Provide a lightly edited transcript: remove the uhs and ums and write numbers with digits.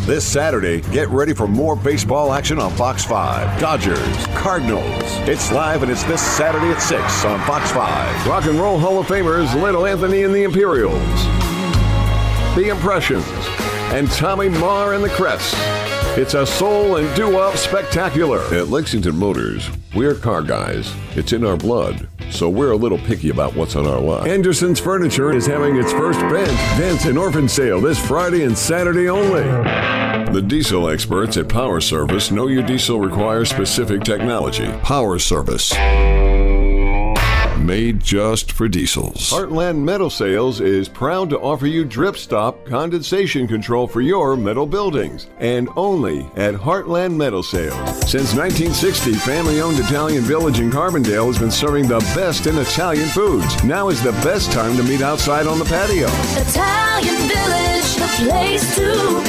This Saturday, get ready for more baseball action on Fox 5. Dodgers, Cardinals. It's live and it's this Saturday at 6 on Fox 5. Rock and Roll Hall of Famers Little Anthony and the Imperials, The Impressions, and Tommy Marr and the Crests. It's a soul and doo-wop spectacular. At Lexington Motors, we're car guys. It's in our blood, so we're a little picky about what's on our lot. Anderson's Furniture is having its first bench, dance, and orphan sale this Friday and Saturday only. The diesel experts at Power Service know your diesel requires specific technology. Power Service. Made just for diesels. Heartland Metal Sales is proud to offer you drip stop condensation control for your metal buildings, and only at Heartland Metal Sales. Since 1960, family-owned Italian Village in Carbondale has been serving the best in Italian foods. Now is the best time to meet outside on the patio. Italian Village, the place to